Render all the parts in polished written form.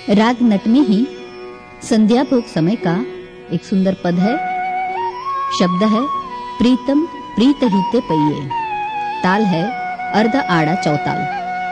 राग नट में ही संध्या भोग समय का एक सुंदर पद है। शब्द है प्रीतम प्रीत हीते पइये। ताल है अर्ध आड़ा चौताल।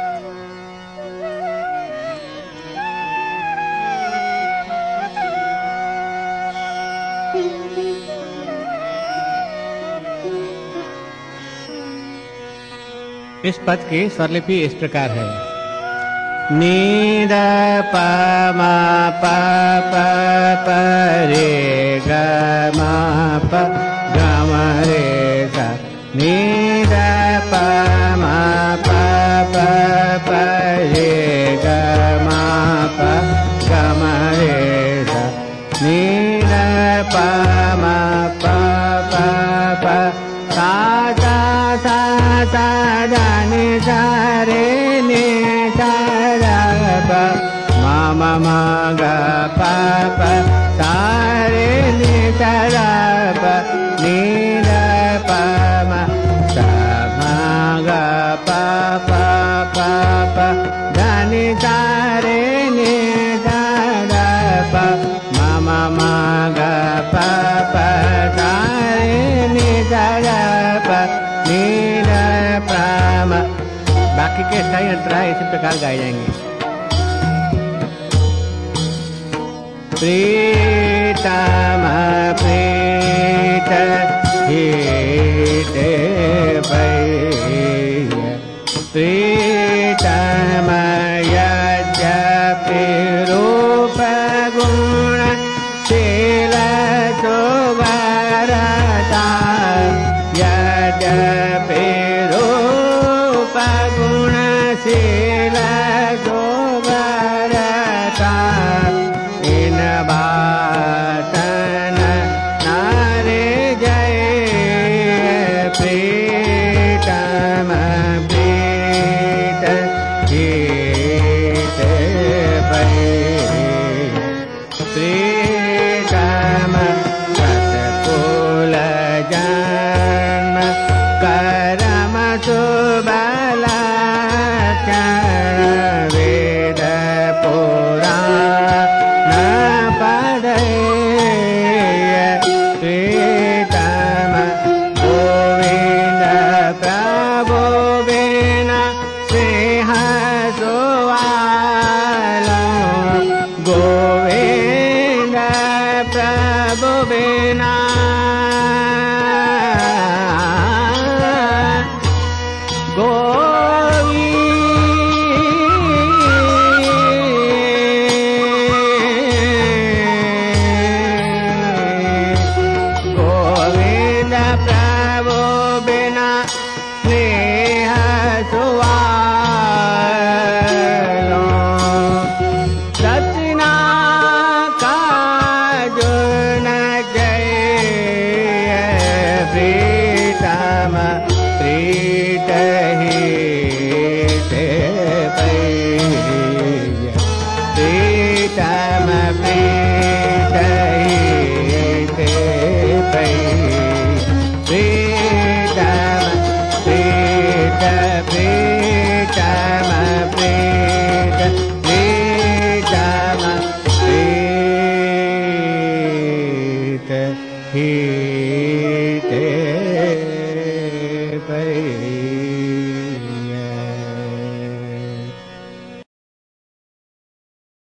इस पद की स्वरलिपि इस प्रकार है। नी द प म प प प रे ग म प ग म रे ग। नी द प म प प प रे ग म प ग म रे ग। नी द प म प प प सा सा सा सा दा नि सा रे नि सा म म ग प प सा रे नि सा प नि द प म सा म ग प प प प द नि सा रे नि सा प म म ग प प सा रे नि सा प नि द प म। बाकी के स्थायी अंतराय इसी प्रकार गाए जाएंगे। प्रीतम प्रीत हीते पइये। प्रीतम